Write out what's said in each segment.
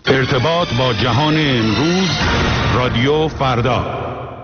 ارتباط با جهان امروز، رادیو فردا.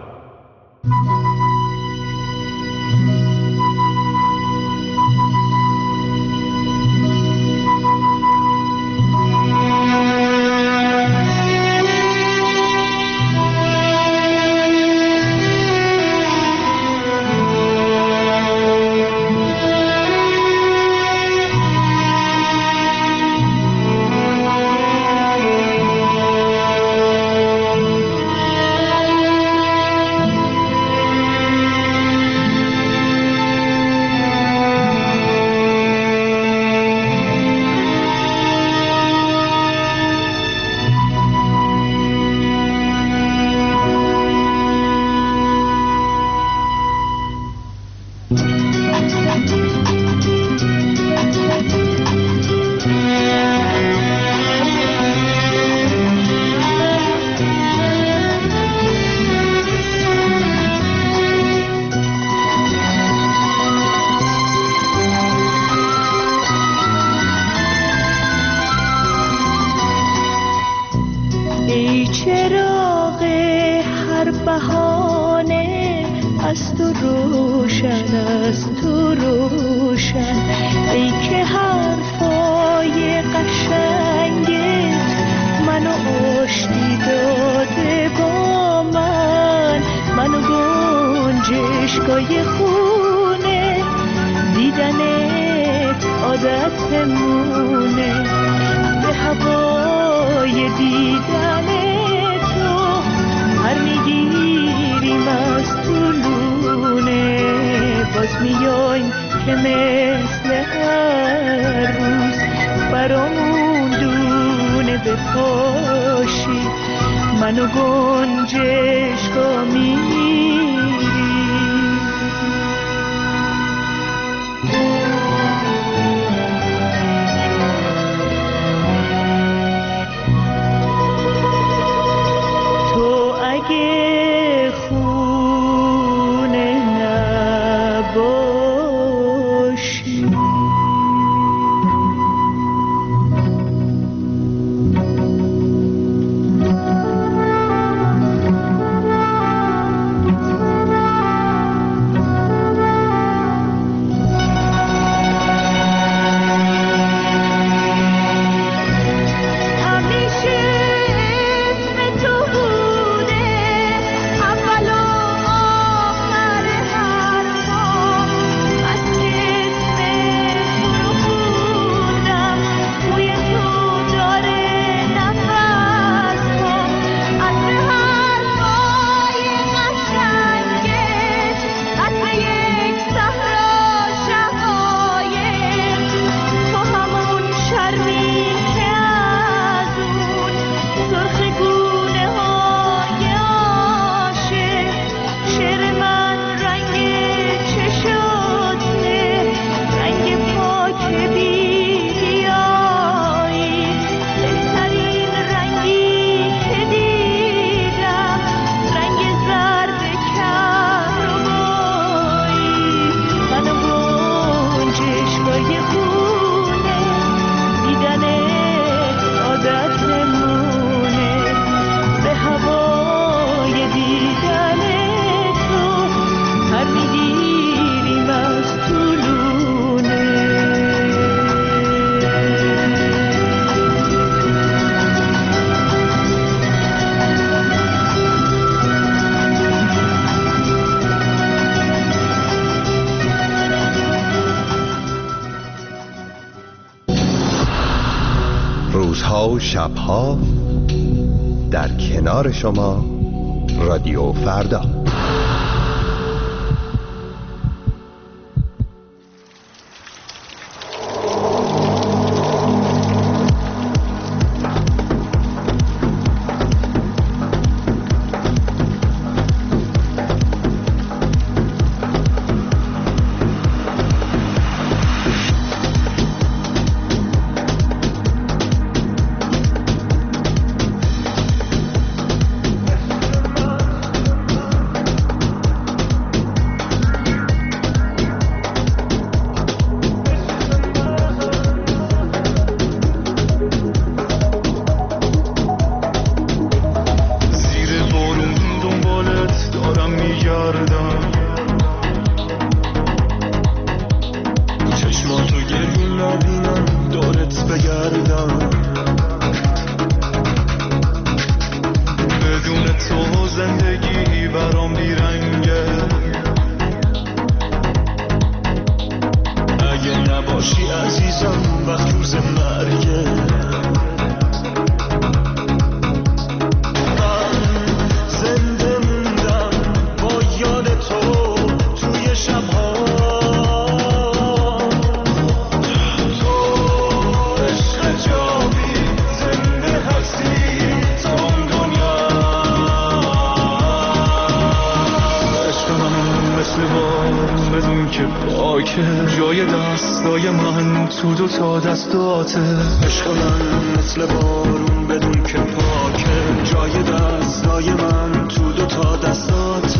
و شبها در کنار شما رادیو فردا. بودم، بدون تو زندگی برام بیرنگه. اگه نباشی عزیزم وقت روز مرگه، جای دستای من تو دو تا دستاته. عشق من مثل بارون بدون که پاکه، جای دستای من تو دو تا دستاته.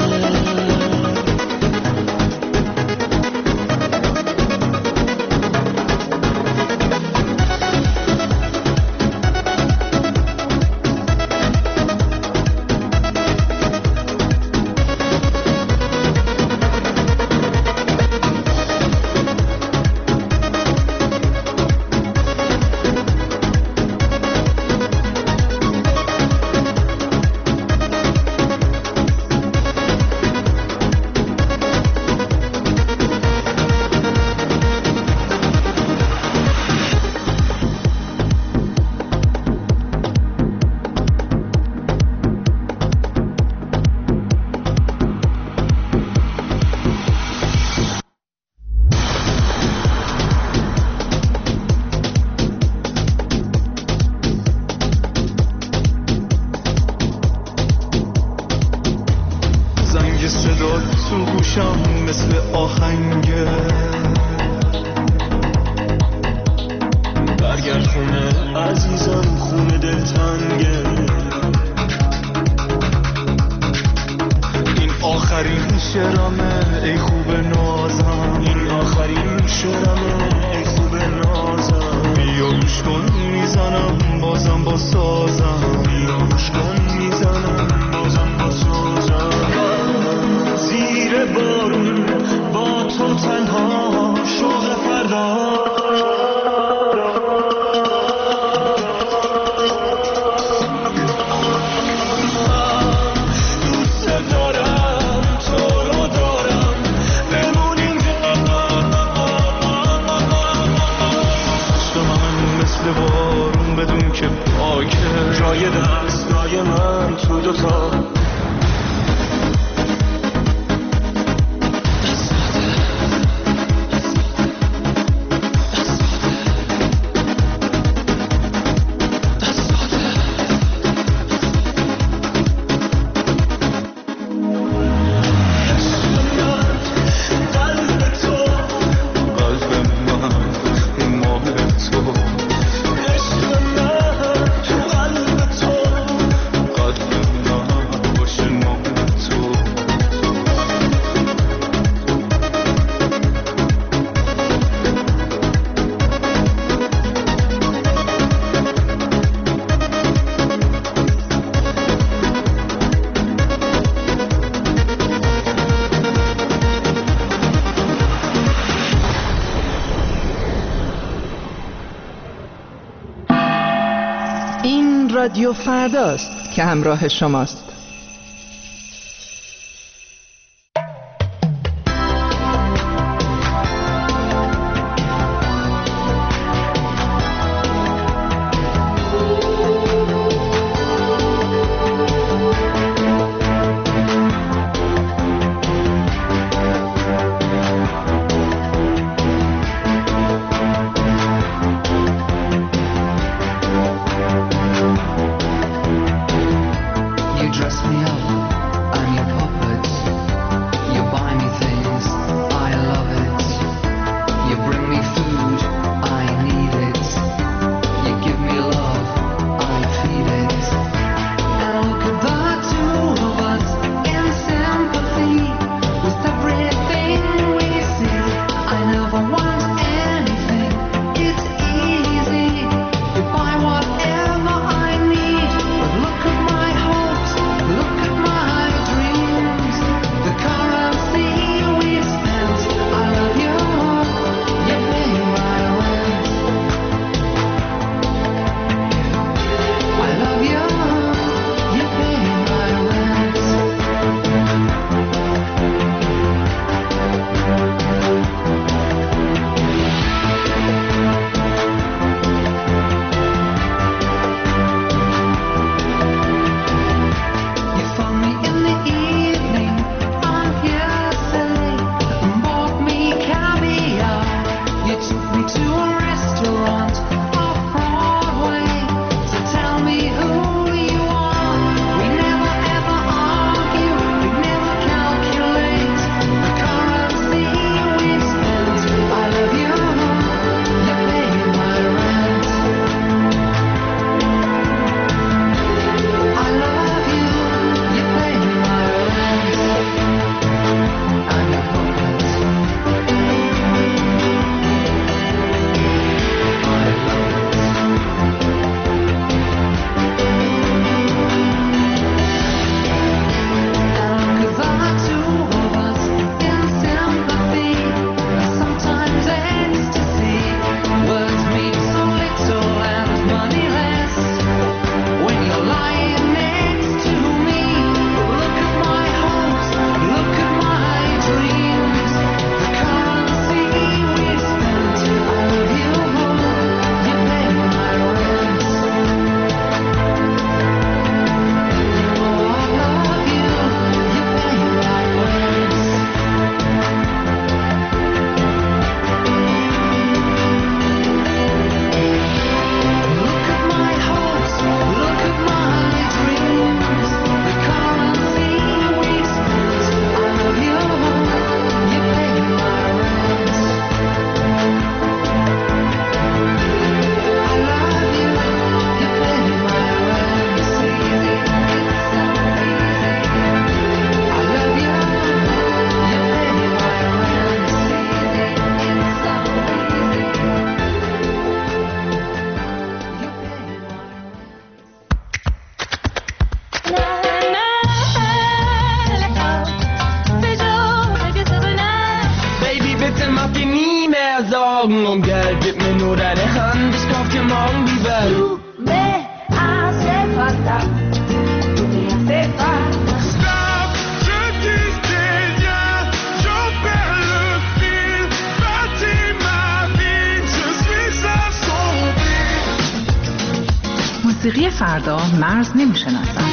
رادیو فرداست که همراه شماست. موسیقی فردا مرز نمی‌شناسد.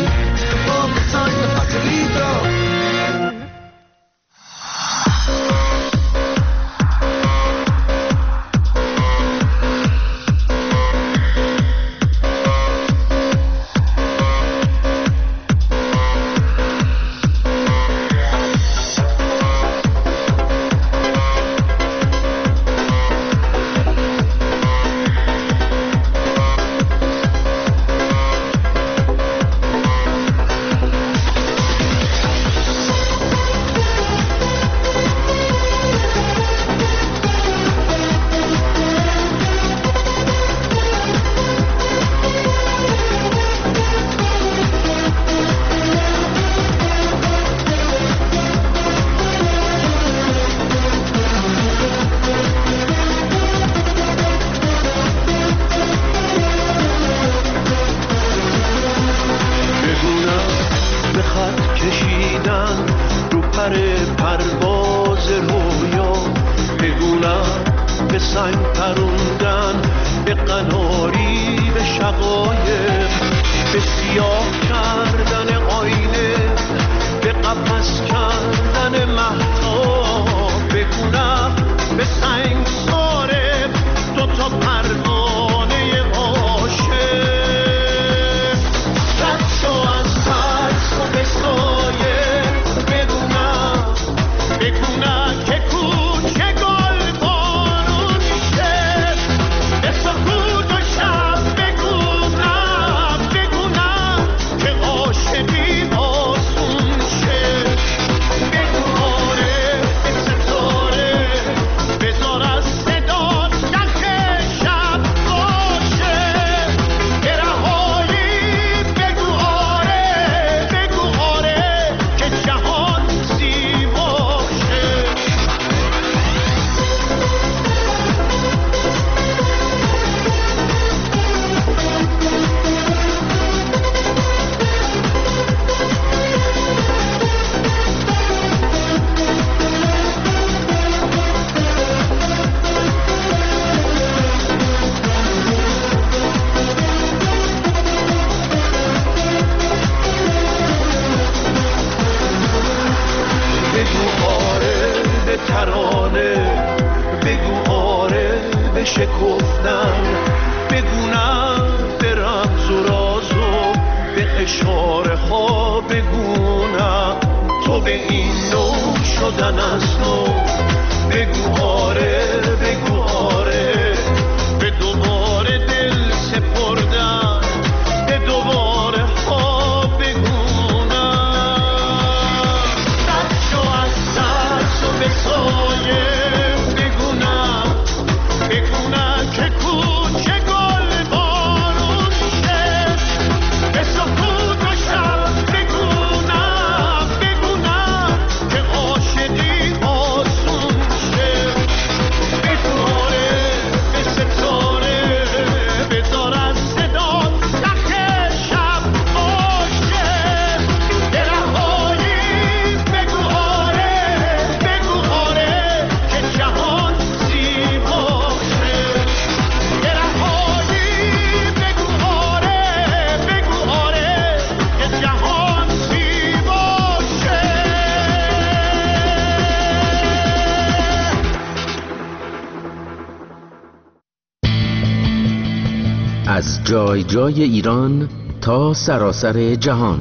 از جای جای ایران تا سراسر جهان،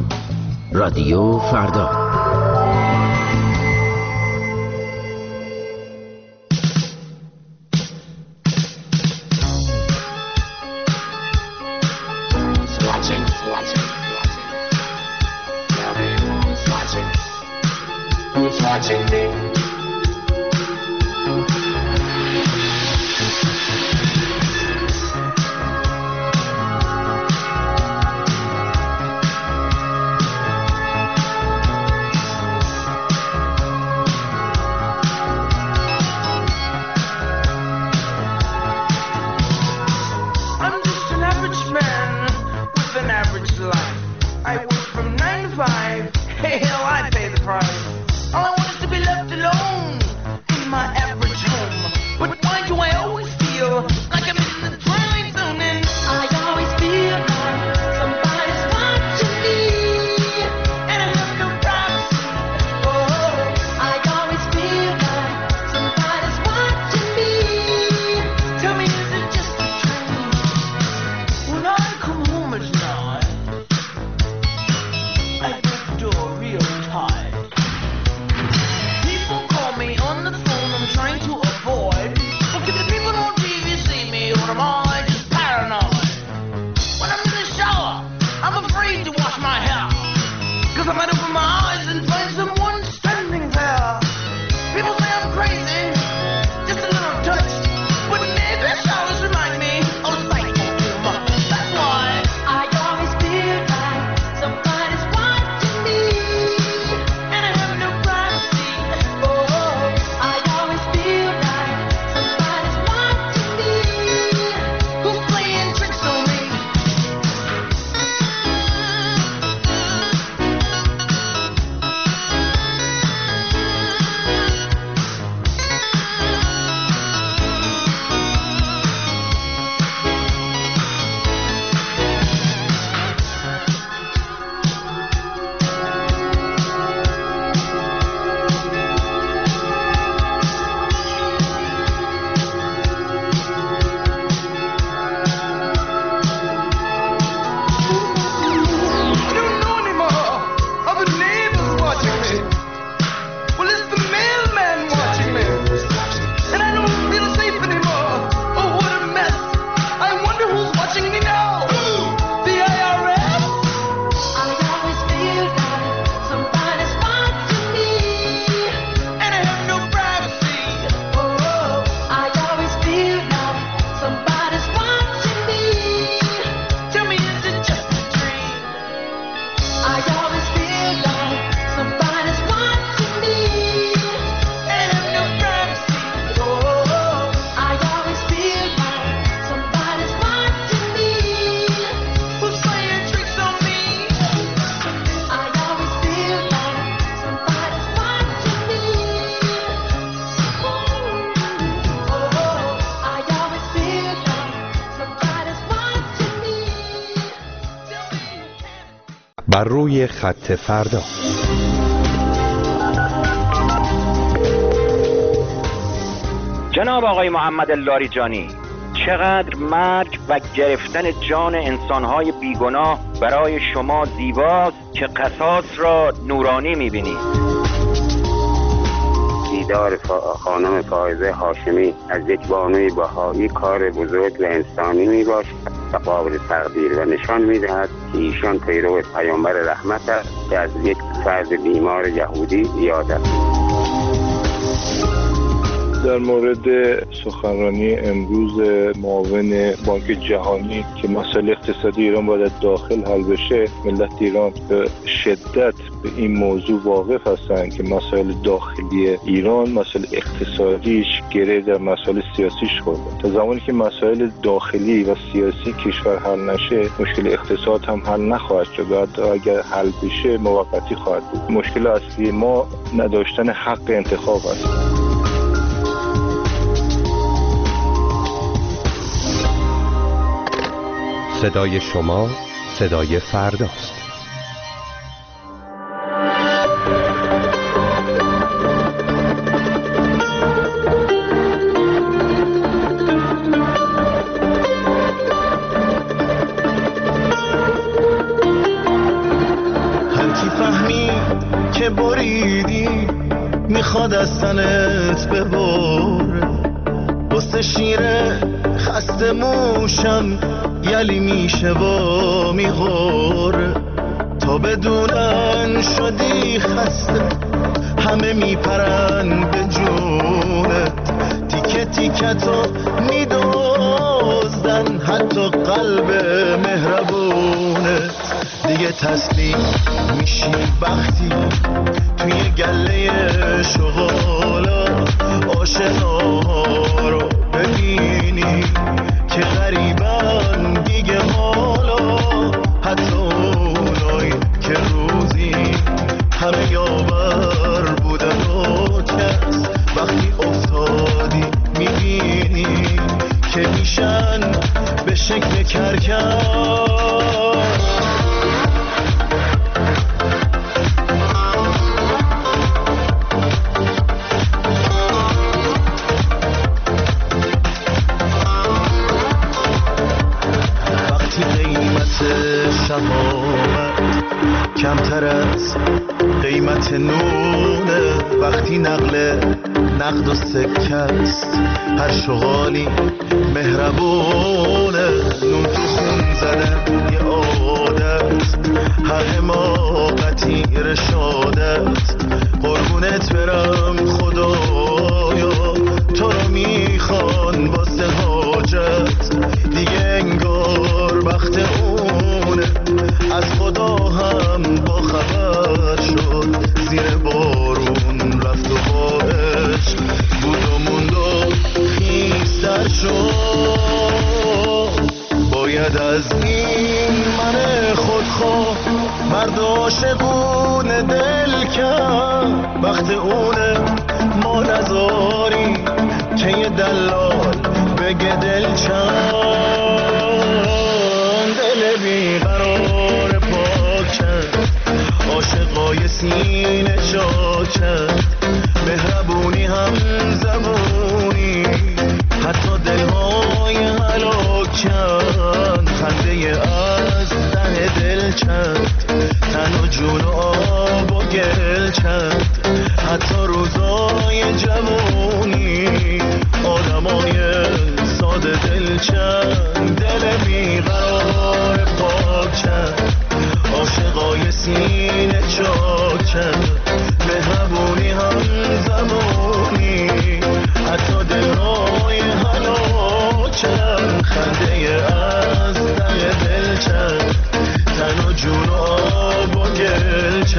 رادیو فردا. I work from 9 to 5. Hell, I pay the price. All I want is to be left alone. بر روی خط فردا. جناب آقای محمد لاریجانی، چقدر مرگ و گرفتن جان انسانهای بیگناه برای شما زیباست که قصاص را نورانی می‌بینید. دیدار خانم فائزه هاشمی از یک بانوی بهایی کار بزرگ و انسانی میباشد و قابل تقدیر و نشان میدهد که ایشان پیرو پیامبر رحمت است که از یک فرد بیمار یهودی زیاد است. در مورد سخنرانی امروز معاون بانک جهانی که مسائل اقتصادی ایران باید داخل حل بشه، ملت ایران به شدت به این موضوع واقف هستند که مسائل داخلی ایران، مسائل اقتصادیش گره در مسائل سیاسیش خورده. تا زمانی که مسائل داخلی و سیاسی کشور حل نشه، مشکل اقتصاد هم حل نخواهد شد. اگر حل بشه موقتی خواهد بود. مشکل اصلی ما نداشتن حق انتخاب است. صدای شما صدای فرداست. هر کی فهمی که بریدی میخواد از تنت ببره، واسه شیره خسته موشم یلی میشه و میغوره، تا بدونن شدی خسته همه میپرن به جونت، تیکه تیکتو میدوزدن حتی قلب مهربونت. دیگه تسلیم میشی وقتی توی گله شغالا آشناها رو ببینی که غریبن دیگه حالا، حتی اونایی که روزی همه یاور بودن و کس وقتی افتادی میبینی که میشن به شکل کرکر. کمتر از قیمت نونه، وقتی نقد و سکه است هر شغالی مهربونه. نون تو خون زدن یه عادت، هر حماقتی رشادت. قربونت برم خدایا تو رو میخوان واسه حاجت، دیگه انگار وقت اونه از خدا هم با خبر شد، زیر بارون رفت و باش بود و موند و خیستر شد. باید از این من خودخواه مرد عاشقونه دل کرد، وقت اونه ما نذاری که یه دلال بگه دل چند. دل بیقرار پاکن عاشقای سینه چاکن، مهربونی هم زبونی حتی دلهای هلاکن. خنده از ته دل چند، تن و جون و آب و گل چند، حتی روزای جوونی آدمای ساده دل چند. دل بیقرار پاک چند عاشقای سینه چاک چند، مهربونی هم زبونی حتی دلهای هلاک چند. خنده از ته دل چند، تن و جون و آب و گل چند.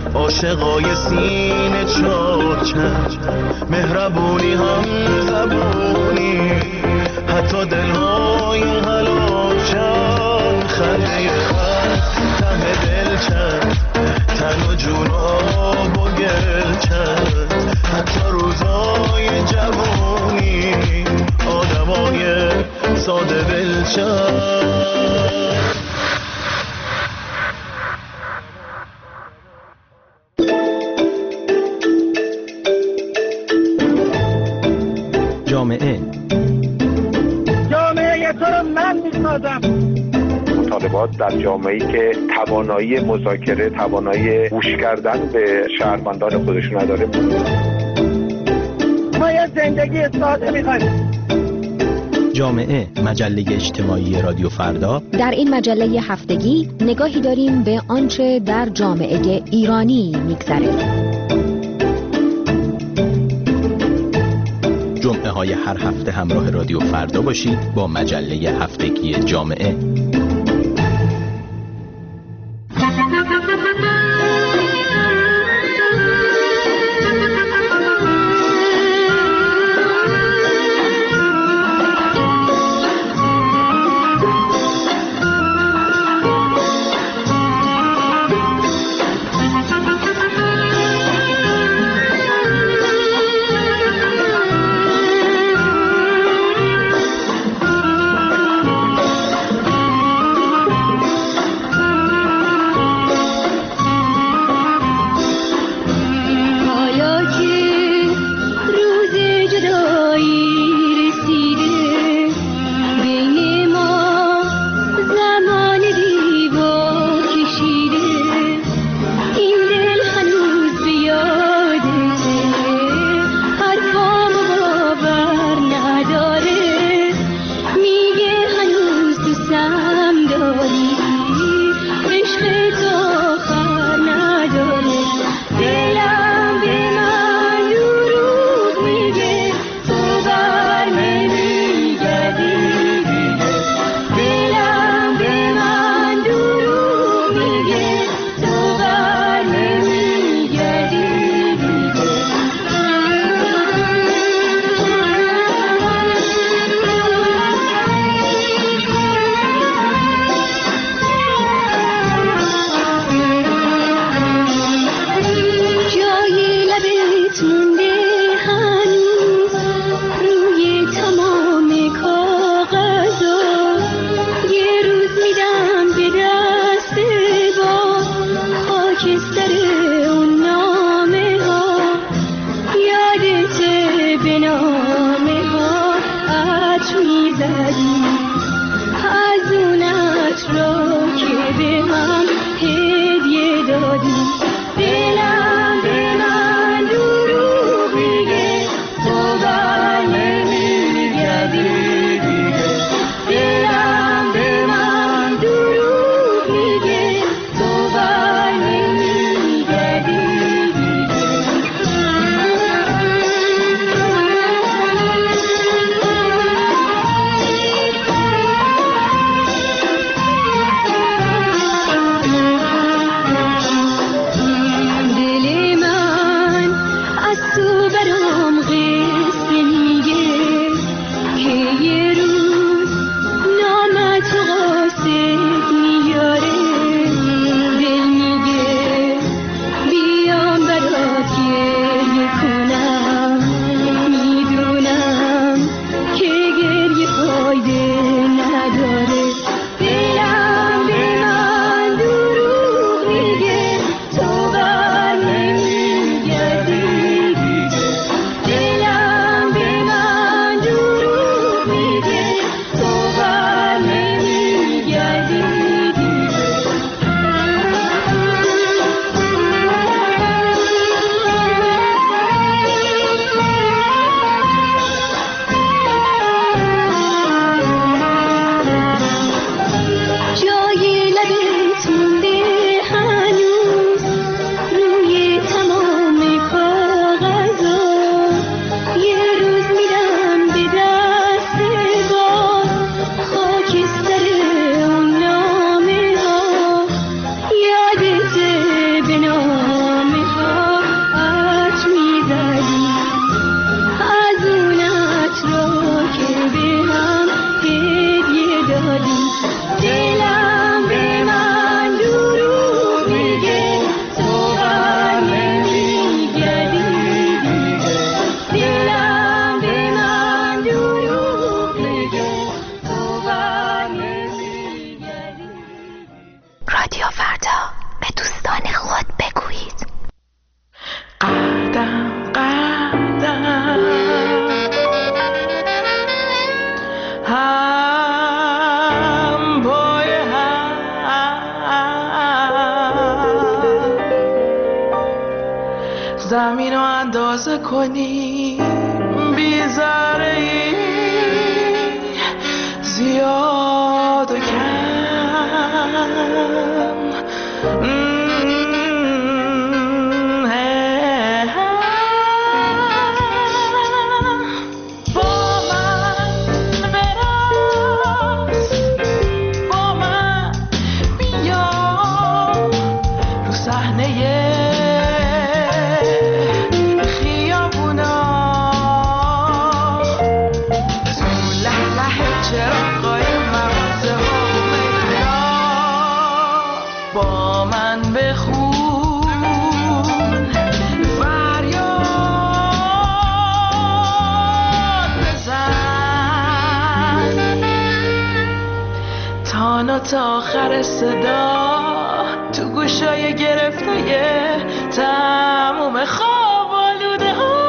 عاشقای سینه چاچن، مهربونی هم زبونی، حتی دلهای هلاکن، خنده خند ته دل چند، تن و جون آب و گل چند، حتی روزای جوانی آدمای ساده دل چند. جامعه تو رو من میسازم. مطالبات در جامعه‌ای که توانایی مذاکره، توانایی گوش کردن به شهروندان خودشون نداره. ما یه زندگی ساده میخوایم. جامعه، مجله اجتماعی رادیو فردا. در این مجله هفتگی نگاهی داریم به آنچه در جامعه ایرانی میگذره. جمعه های هر هفته همراه رادیو فردا باشید با مجله هفتگی جامعه. زمین رو اندازه کنی بی ذره‌ای زیاد و کم با من براست با من بیا رو صحنه خیابونا تو لحلح چراغای مغازه ها و میلا با من بخون فریاد بزن تانا تا آخر صدا تو گوشای گرفتای تموم خواب آلوده ها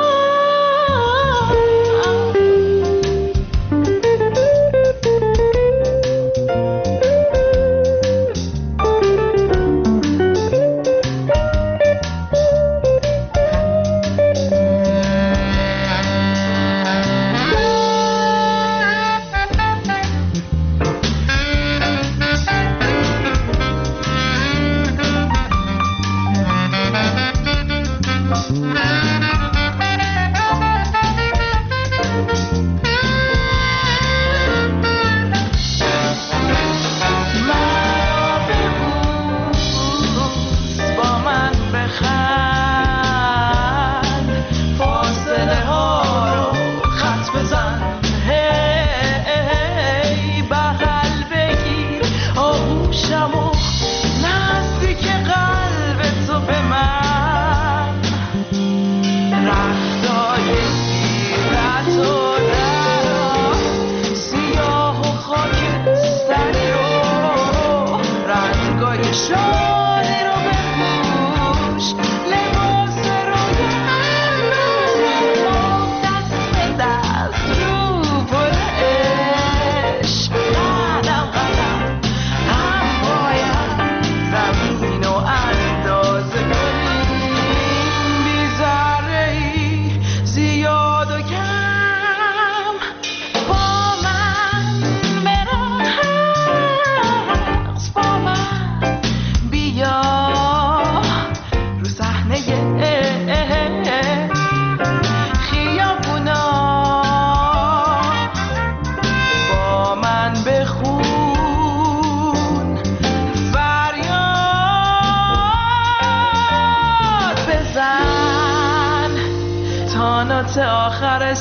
آخر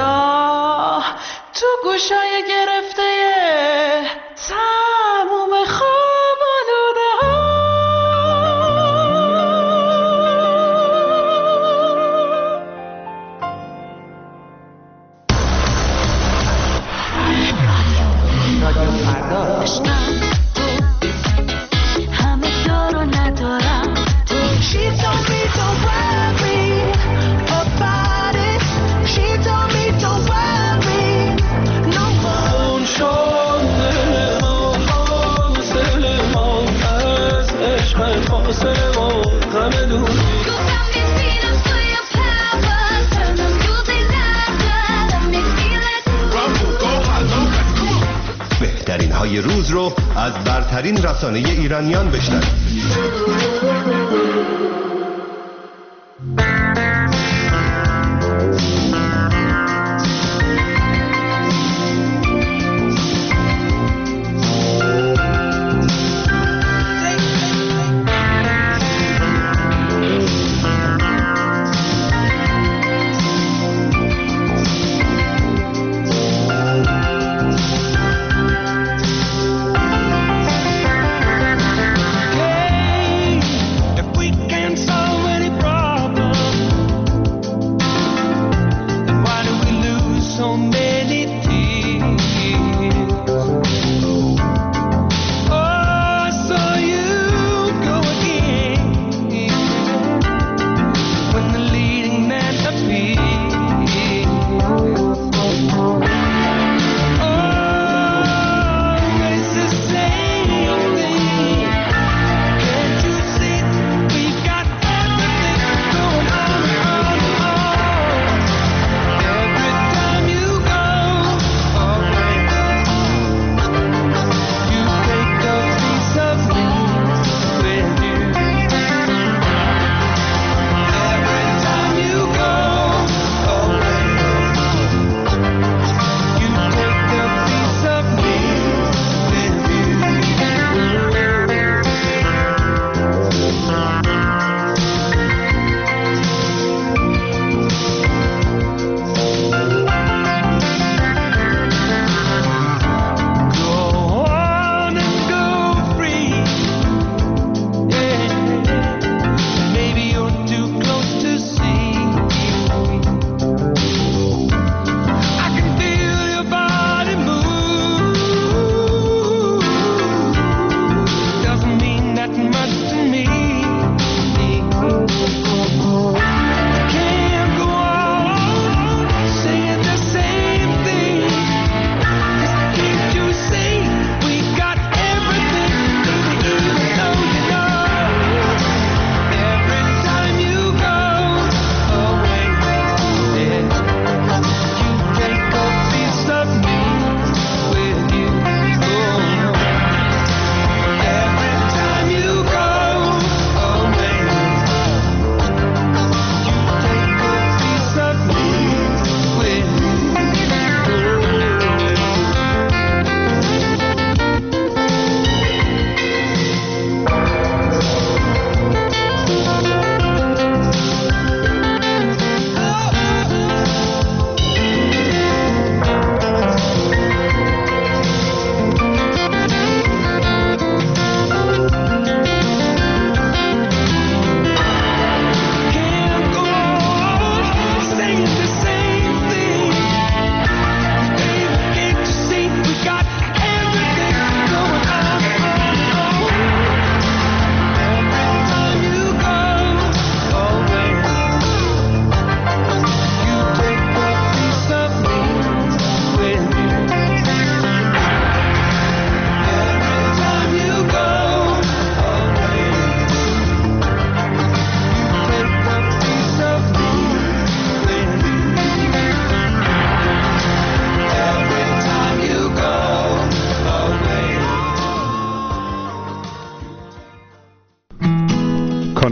صدا تو گوشای گرفته تموم خواب آلوده ها رادیو فردا همه دارو ندارم تو She told me don't worry about it She told me don't worry no more فاصله ما از عشق فاصله ما غم دور بهترین های روز رو از برترین رسانه ایرانیان بشنوید.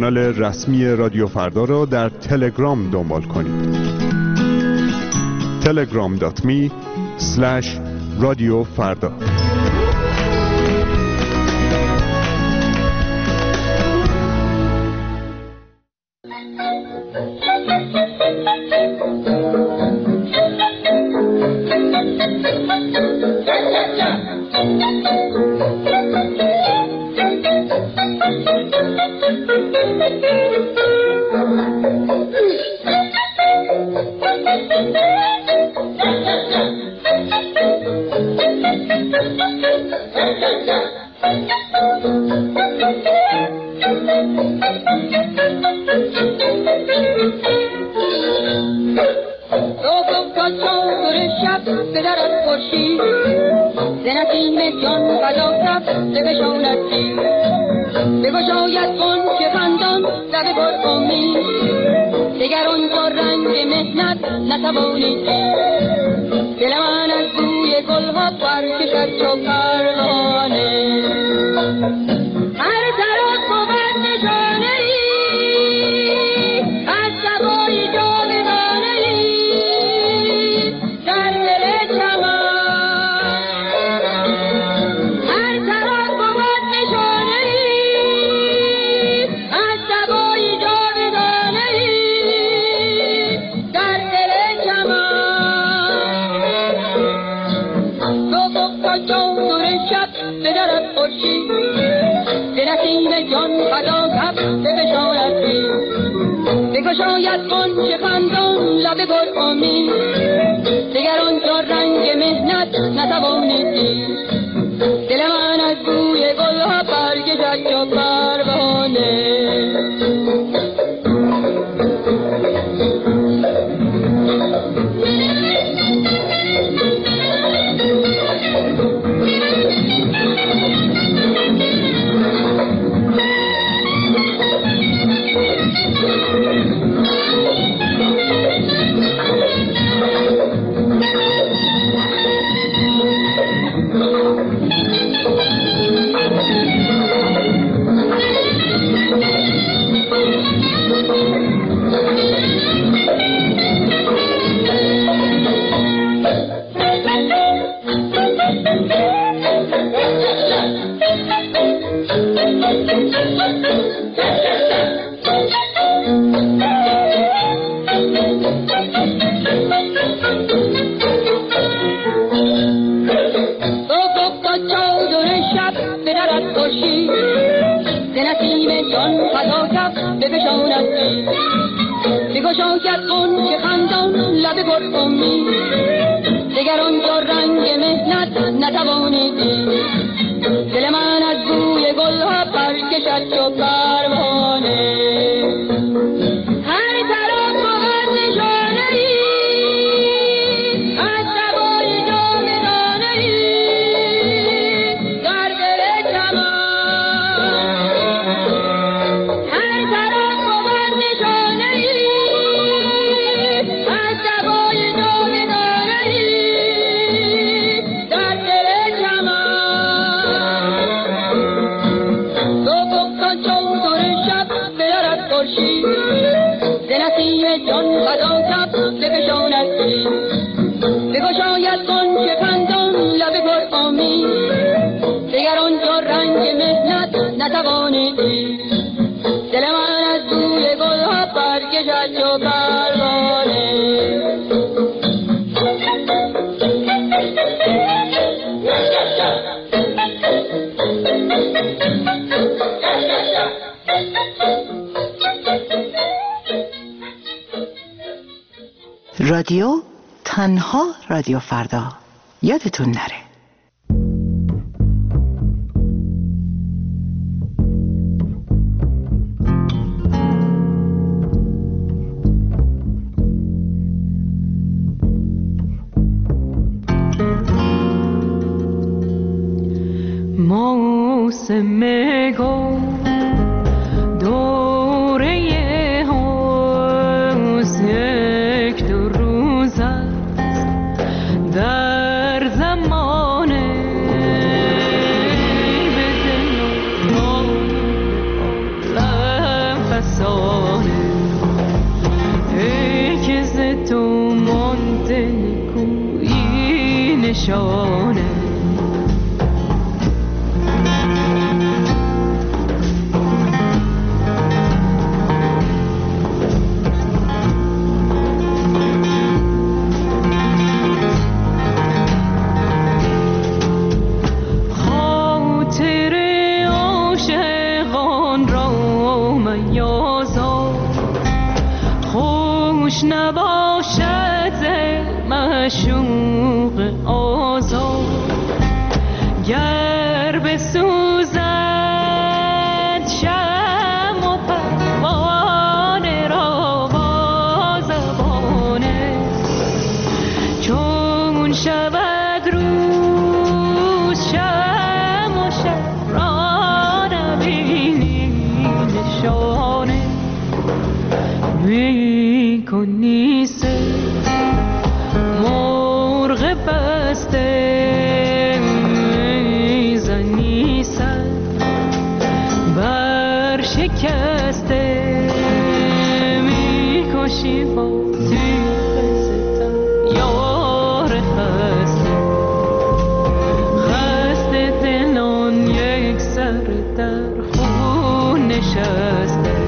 کانال رسمی رادیو فردا را در تلگرام دنبال کنید. telegram.me/رادیو فردا. رادیو تنها رادیو فردا، یادتون نره. موسم گل دوره هاست، یک دو روز است در زمان به دل نفس نشانه نباشد معشوق آزاد گر بسوزد شمع و پروانه را با زبانه چون شود روز شمع و شب را نبینی نشانه کنی سه مرغ بسته زنی سر بر شکسته میکشی با تیغ ستم یار خسته خسته دلان یک سر در خون نشسته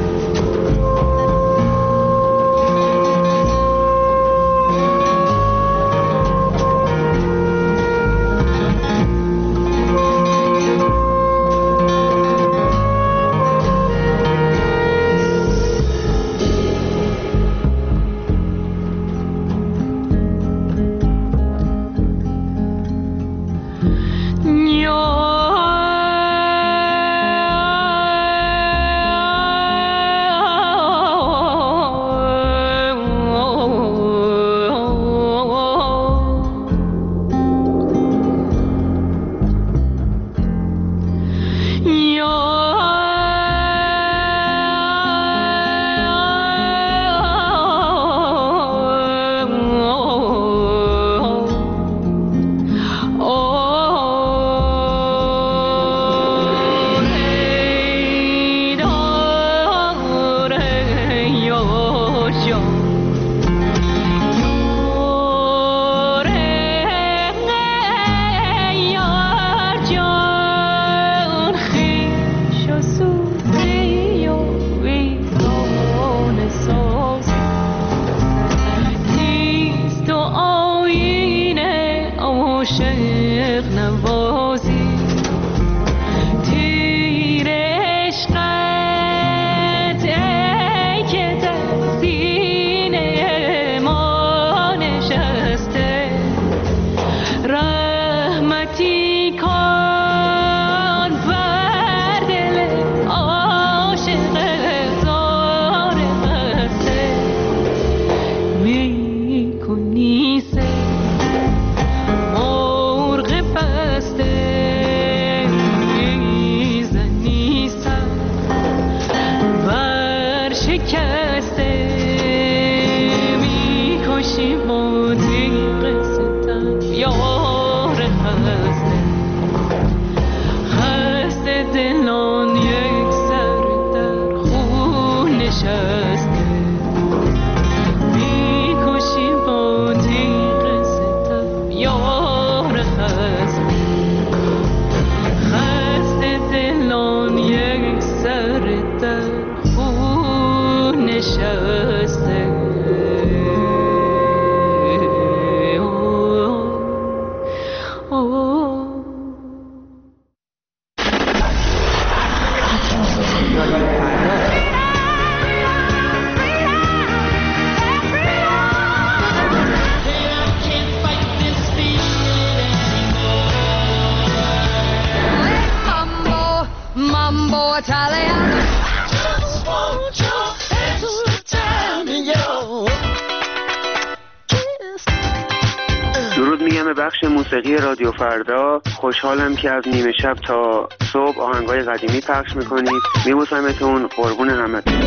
درود میگم به بخش موسیقی رادیو فردا. خوشحالم که از نیمه شب تا صبح آهنگای قدیمی پخش میکنید. میبوسمتون، قربون همتون.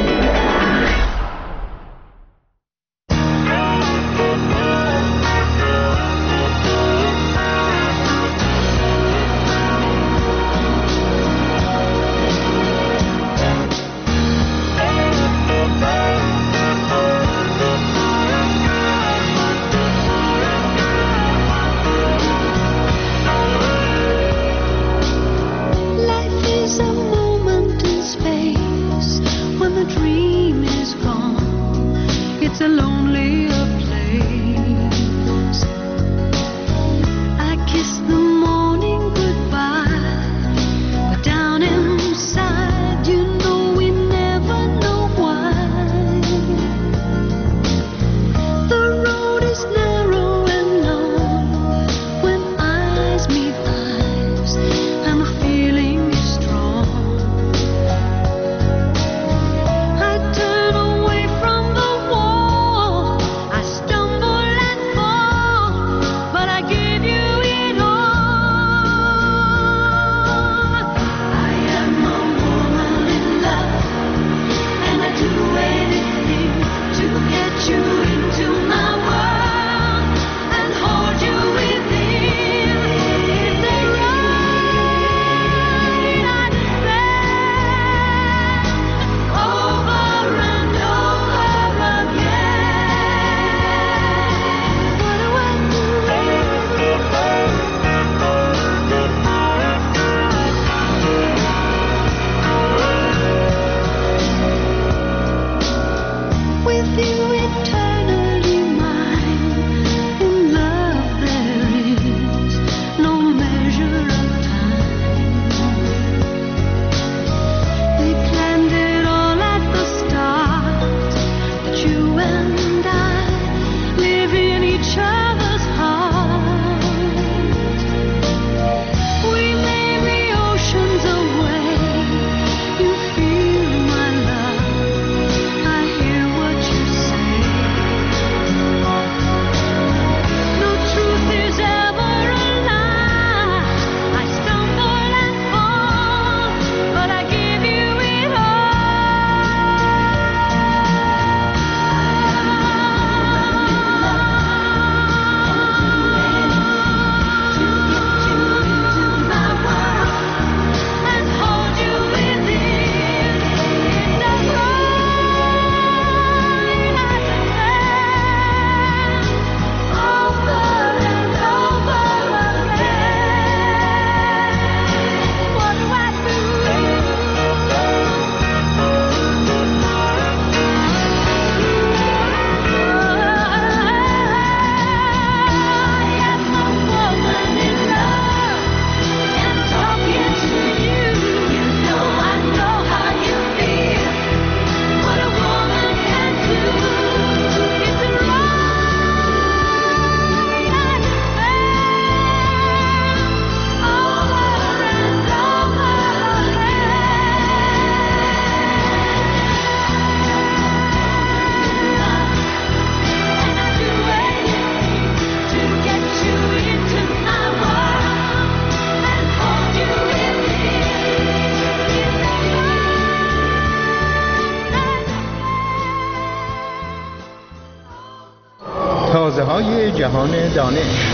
سازه‌های جهان دانش.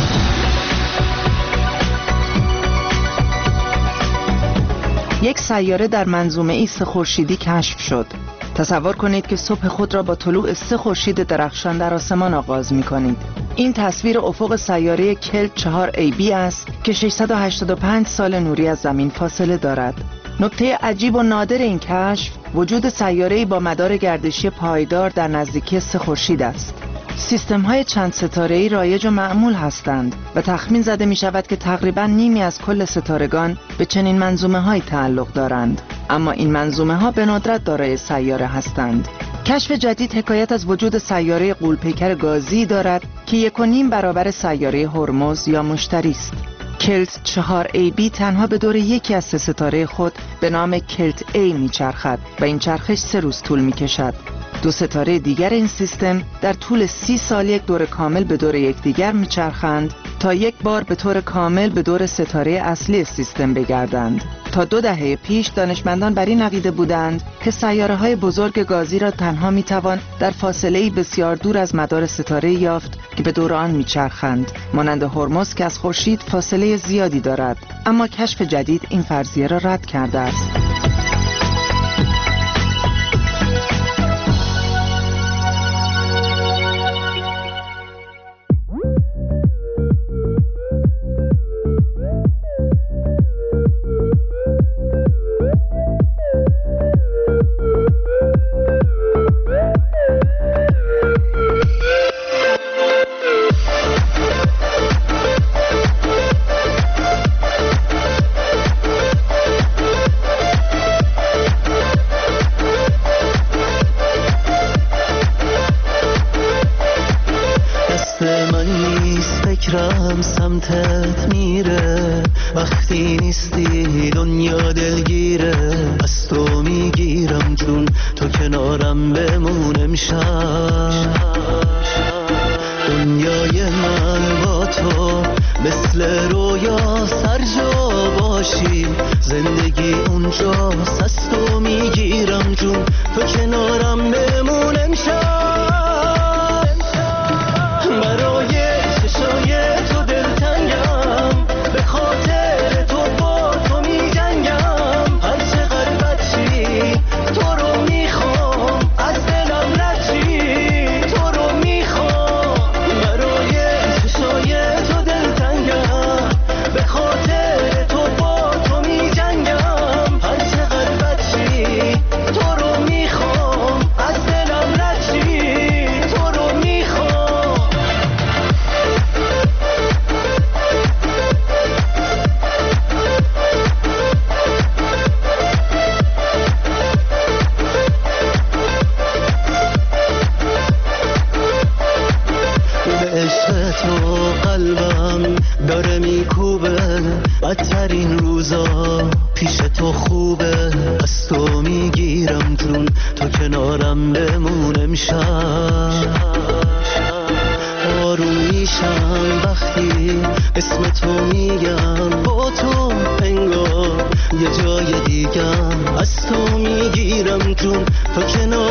یک سیاره در منظومه ای 3 خورشیدی کشف شد. تصور کنید که صبح خود را با طلوع 3 خورشید درخشان در آسمان آغاز می کنید. این تصویر افق سیاره کلت 4AB است که 685 سال نوری از زمین فاصله دارد. نکته عجیب و نادر این کشف وجود سیاره‌ای با مدار گردشی پایدار در نزدیکی 3 خورشید است. سیستم‌های چند ستاره‌ای رایج و معمول هستند و تخمین زده می‌شود که تقریباً نیمی از کل ستارگان به چنین منظومه‌هایی تعلق دارند، اما این منظومه‌ها به ندرت دارای سیاره هستند. کشف جدید حکایت از وجود سیاره غول‌پیکر گازی دارد که 1.5 برابر سیاره هرمز یا مشتری است. کلت 4AB تنها به دور یکی از 3 ستاره خود به نام کلت A می‌چرخد و این چرخش 3 روز طول می‌کشد. 2 ستاره دیگر این سیستم در طول 30 سال یک دور کامل به دور یکدیگر میچرخند تا یک بار به طور کامل به دور ستاره اصلی سیستم بگردند. تا 2 دهه پیش دانشمندان بر این عقیده بودند که سیاره‌های بزرگ گازی را تنها میتوان در فاصله‌ای بسیار دور از مدار ستاره یافت که به دور آن میچرخند، مانند هرمز که از خورشید فاصله زیادی دارد، اما کشف جدید این فرضیه را رد کرده است. سمتت میره وقتی نیستی دنیا دلگیره از تو میگیرم جون تو کنارم بمون امشب دنیای من با تو مثل رویا سرجا باشی زندگی اونجاست از تو میگیرم جون تو کنارم بمون امشب بدترین روزا پیش تو خوبه از تو میگیرم جون تو کنارم بمون امشب آروم میشم وقتی اسم تو میگم با تو انگار یه جای دیگم از تو میگیرم جون تو کنار